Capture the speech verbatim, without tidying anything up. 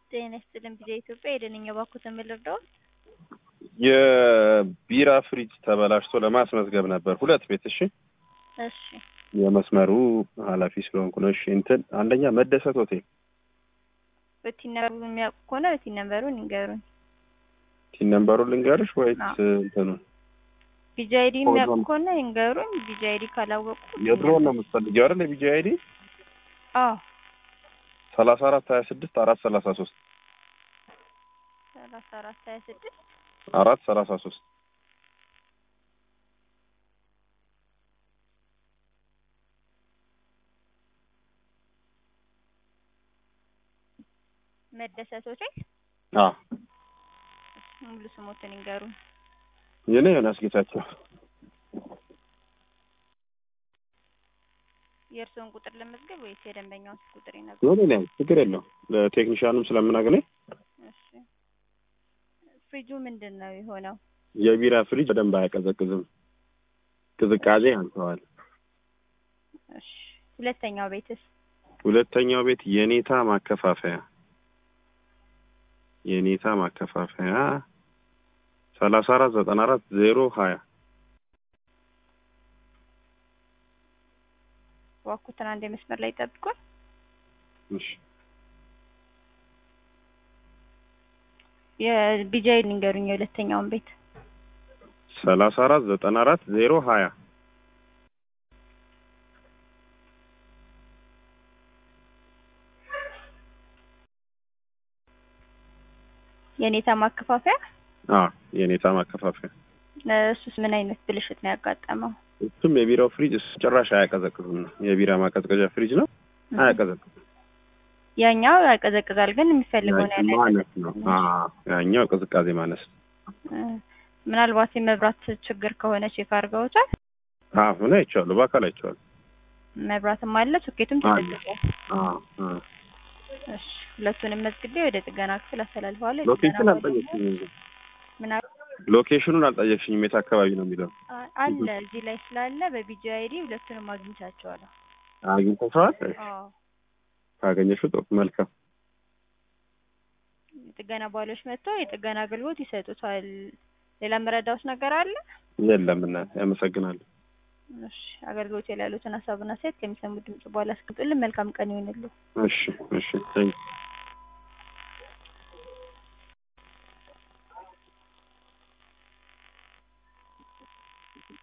ጤና ይስጥልኝ ቢዛ ኢትዮጵያ የደንኛ ባኩት ምልርዳው የቢራ ፍሪጅ ተበላሽቶ ለማስመዝገብ ነበር ሁለት ቤት እሺ እሺ የመስመሩ ኃላፊ ስለሆንኩ ነው እሺ እንትን አንደኛ መደሰት ሆቴል በቲን ነምበሩን የሚያውቁ ከሆነ በቲን ነምበሩን ይንገሩን ቲን ነምበሩን ልንገርሽ ወይስ እንትኑ ቢጃይዲ የሚያውቁ ከሆነ ይንገሩን ቢጃይዲ ካላወቁ የድሮውን ነው የምትፈልጊው አይደል ቢጃይዲ አዎ ሰላሳ አራት ሀያ ስድስት አራት ሰላሳ ሶስት ሰላሳ አራት ሀያ ስድስት አራት ሰላሳ ሶስት መደሰቶች አዎ ሙሉ ስሞትን ይንገሩን የኔ ዮናስ ጌታቸው የእርሶን ቁጥር ለመዝገብ ወይስ የደንበኛውን ቁጥር ይነግሩ? የኔ ነው ችግር የለውም ለቴክኒሻኑም ስለምናገናኝ እሺ ፍሪጁ ምንድነው የሆነው? የቢራ ፍሪጅ በደንብ አያቀዘቅዝም ቅዝቃዜ አንተዋል። እሺ ሁለተኛው ቤትስ? ሁለተኛው ቤት የኔታ ማከፋፈያ የኔታ ማከፋፈያ ሰላሳ አራት ዘጠና አራት ዜሮ ሀያ ዋኩትን አንድ መስመር ላይ ጠብቁን። እሺ የቢጃይ ንገሩኝ የሁለተኛውን ቤት ሰላሳ አራት ዘጠና አራት ዜሮ ሀያ የኔታ ማከፋፈያ አዎ የኔታ ማከፋፈያ እሱስ ምን አይነት ብልሽት ነው ያጋጠመው? እሱም የቢራው ፍሪጅ ጭራሽ አያቀዘቅዝም ነው የቢራ ማቀዝቀዣ ፍሪጅ ነው አያቀዘቅዝም ያኛው ያቀዘቅዛል ግን የሚፈልገው ነው ማለት ነው አዎ ያኛው ቅዝቃዜ ማነስ ምናልባት የመብራት ችግር ከሆነ ቼክ አድርገውታል? አዎ ነው አይቻለሁ በአካል አይቻለሁ መብራትም አለ ሶኬቱም ተዘግቷል አዎ እሺ ሁለቱንም መዝግቤ ወደ ጥገና ክፍል አስተላልፈዋለሁ። ሎኬሽን አልጠየቅሽኝም ምን ሎኬሽኑን አልጠየቅሽኝም የት አካባቢ ነው የሚለው አለ እዚህ ላይ ስላለ በቢጂአይዲ ሁለቱንም አግኝቻቸዋለሁ። አግኝተሽዋል? አዎ ካገኘሽው ጥሩ መልካም ጥገና ባለሽ መጥተው የጥገና አገልግሎት ይሰጡታል። ሌላ መረዳውስ ነገር አለ? የለም እና ያመሰግናለሁ። እሺ አገልግሎት ያሉትን ሀሳብና ሴት ከሚሰሙ ድምጽ በኋላ አስቀምጡልን። መልካም ቀን ይሁንልኝ። እሺ እሺ